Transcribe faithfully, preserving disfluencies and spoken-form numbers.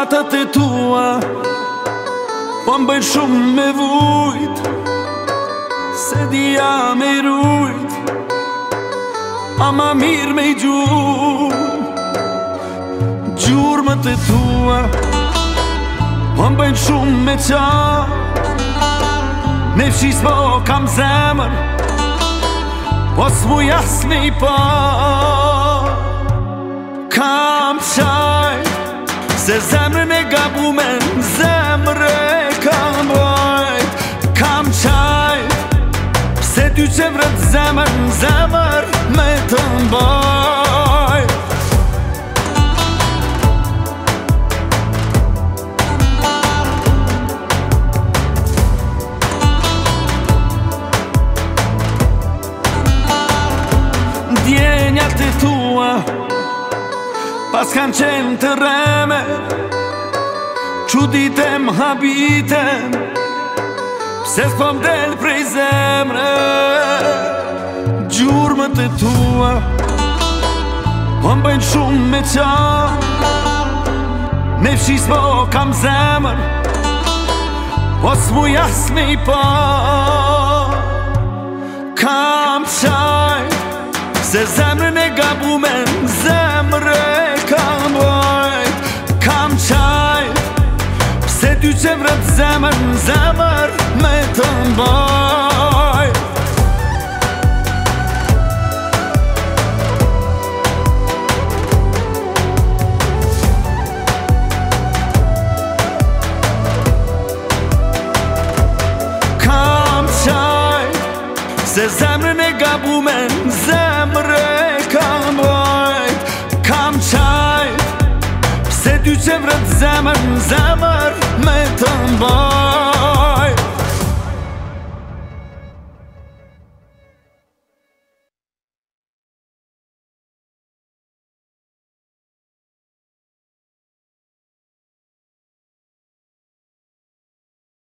Gjuratët e tua po m'bëjnë shumë me vujt, se dija me rujt, a ma mirë me i gjur. Gjurmët e tua po m'bëjnë shumë me qa, me fshis po kam zemër, po s'mu jas me i pa. Kam qaj, se zemrën e gabumen, zemrë e kam bajt. Kam qaj, se ty që vrët zemër, zemër me të mbajt. Djenjat e tua pas kanë qenë të reme, quditem habitem, pse s'po m'del prej zemre. Gjurmët e tua po m'bëjnë shumë me qa, me fshis po kam zemër, po s'mu jas me i pa. Kam qaj, se zemrën e gabumen, zemrë e kam bajt. Kam qaj, se ty që vrët zemër, zemër me të mbajt. Kam qaj, se zemrën e gabumen, zemrë e kam bajt. Kam qaj, se ty që vrët zemër, zemër